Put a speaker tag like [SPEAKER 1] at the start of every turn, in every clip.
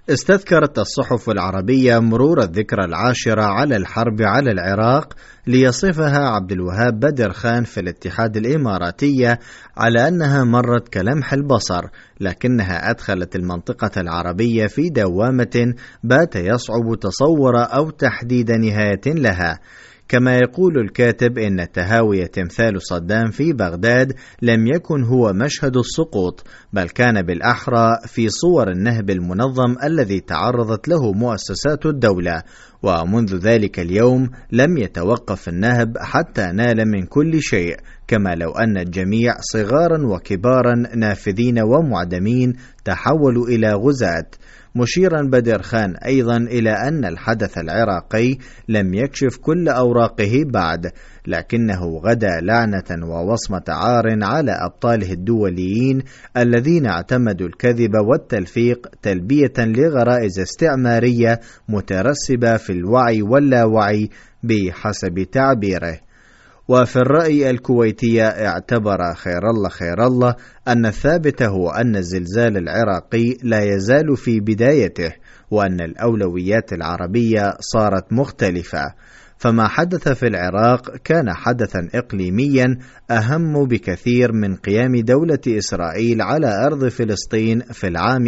[SPEAKER 1] استذكرت الصحف العربية مرور الذكرى العاشرة على الحرب على العراق، ليصفها عبد الوهاب بدر خان في الاتحاد الإماراتية على أنها مرت كلمح البصر، لكنها أدخلت المنطقة العربية في دوامة بات يصعب تصور أو تحديد نهاية لها. كما يقول الكاتب إن تهاوي تمثال صدام في بغداد لم يكن هو مشهد السقوط، بل كان بالأحرى في صور النهب المنظم الذي تعرضت له مؤسسات الدولة، ومنذ ذلك اليوم لم يتوقف النهب حتى نال من كل شيء، كما لو أن الجميع صغارا وكبارا نافذين ومعدمين تحولوا إلى غزاة. مشيرا بدر خان أيضا إلى أن الحدث العراقي لم يكشف كل أوراقه بعد، لكنه غدا لعنة ووصمة عار على أبطاله الدوليين الذين اعتمدوا الكذب والتلفيق تلبية لغرائز استعمارية مترسبة في الوعي واللاوعي بحسب تعبيره. وفي الرأي الكويتي اعتبر خير الله أن الثابت هو أن الزلزال العراقي لا يزال في بدايته، وأن الأولويات العربية صارت مختلفة، فما حدث في العراق كان حدثا إقليميا أهم بكثير من قيام دولة إسرائيل على أرض فلسطين في العام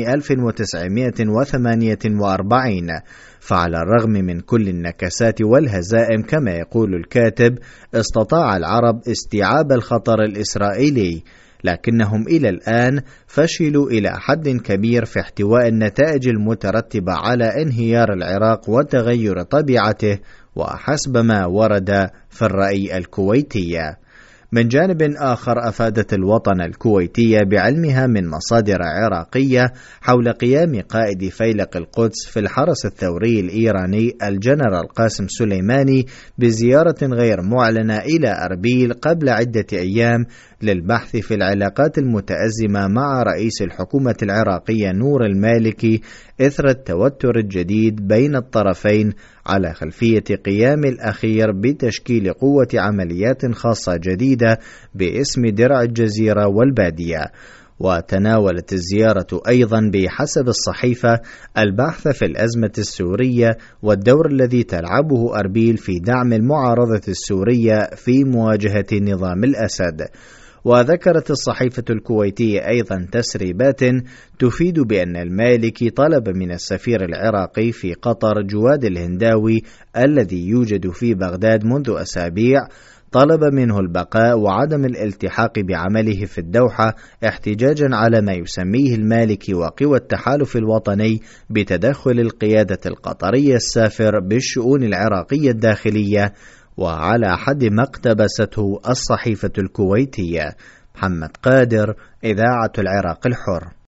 [SPEAKER 1] 1948. فعلى الرغم من كل النكسات والهزائم كما يقول الكاتب، استطاع العرب استيعاب الخطر الإسرائيلي، لكنهم إلى الآن فشلوا إلى حد كبير في احتواء النتائج المترتبة على انهيار العراق وتغير طبيعته، وحسب ما ورد في الرأي الكويتي. من جانب آخر، أفادت الوطن الكويتية بعلمها من مصادر عراقية حول قيام قائد فيلق القدس في الحرس الثوري الإيراني الجنرال قاسم سليماني بزيارة غير معلنة إلى أربيل قبل عدة أيام للبحث في العلاقات المتأزمة مع رئيس الحكومة العراقية نور المالكي إثر التوتر الجديد بين الطرفين، على خلفية قيام الأخير بتشكيل قوة عمليات خاصة جديدة باسم درع الجزيرة والبادية. وتناولت الزيارة أيضا بحسب الصحيفة البحث في الأزمة السورية والدور الذي تلعبه أربيل في دعم المعارضة السورية في مواجهة نظام الأسد. وذكرت الصحيفة الكويتية أيضا تسريبات تفيد بأن المالكي طلب من السفير العراقي في قطر جواد الهنداوي الذي يوجد في بغداد منذ أسابيع، طلب منه البقاء وعدم الالتحاق بعمله في الدوحة احتجاجا على ما يسميه المالكي وقوى التحالف الوطني بتدخل القيادة القطرية السافر بالشؤون العراقية الداخلية، وعلى حد ما اقتبسته الصحيفة الكويتية. محمد قادر، إذاعة العراق الحر.